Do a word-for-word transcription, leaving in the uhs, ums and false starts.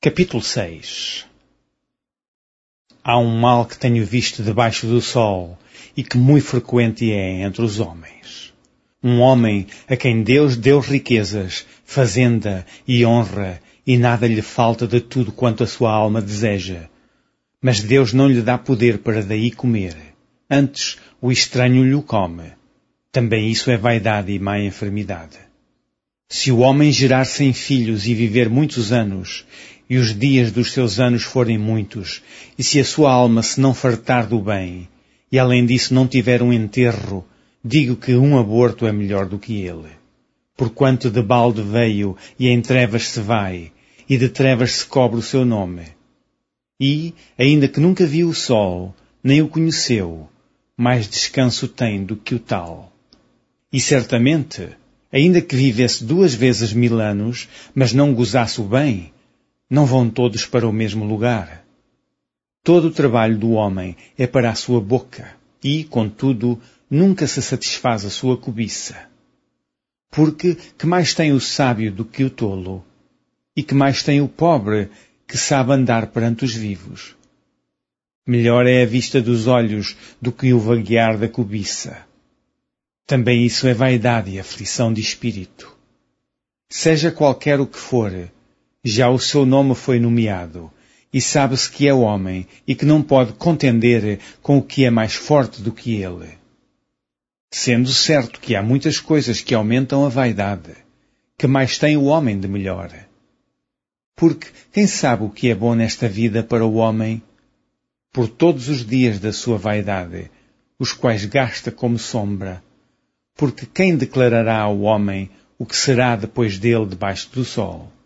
Capítulo seis. Há um mal que tenho visto debaixo do sol e que muito frequente é entre os homens. Um homem a quem Deus deu riquezas, fazenda e honra e nada lhe falta de tudo quanto a sua alma deseja. Mas Deus não lhe dá poder para daí comer. Antes o estranho lhe come. Também isso é vaidade e má enfermidade. Se o homem gerar sem filhos e viver muitos anos, e os dias dos seus anos forem muitos, e se a sua alma se não fartar do bem, e além disso não tiver um enterro, digo que um aborto é melhor do que ele. Porquanto de balde veio, e em trevas se vai, e de trevas se cobre o seu nome. E, ainda que nunca viu o sol, nem o conheceu, mais descanso tem do que o tal. E certamente, ainda que vivesse duas vezes mil anos, mas não gozasse o bem, não vão todos para o mesmo lugar. Todo o trabalho do homem é para a sua boca, e, contudo, nunca se satisfaz a sua cobiça. Porque que mais tem o sábio do que o tolo? E que mais tem o pobre que sabe andar perante os vivos? Melhor é a vista dos olhos do que o vaguear da cobiça. Também isso é vaidade e aflição de espírito. Seja qualquer o que for, já o seu nome foi nomeado, e sabe-se que é homem e que não pode contender com o que é mais forte do que ele. Sendo certo que há muitas coisas que aumentam a vaidade, que mais tem o homem de melhor. Porque quem sabe o que é bom nesta vida para o homem? Por todos os dias da sua vaidade, os quais gasta como sombra. Porque quem declarará ao homem o que será depois dele debaixo do sol?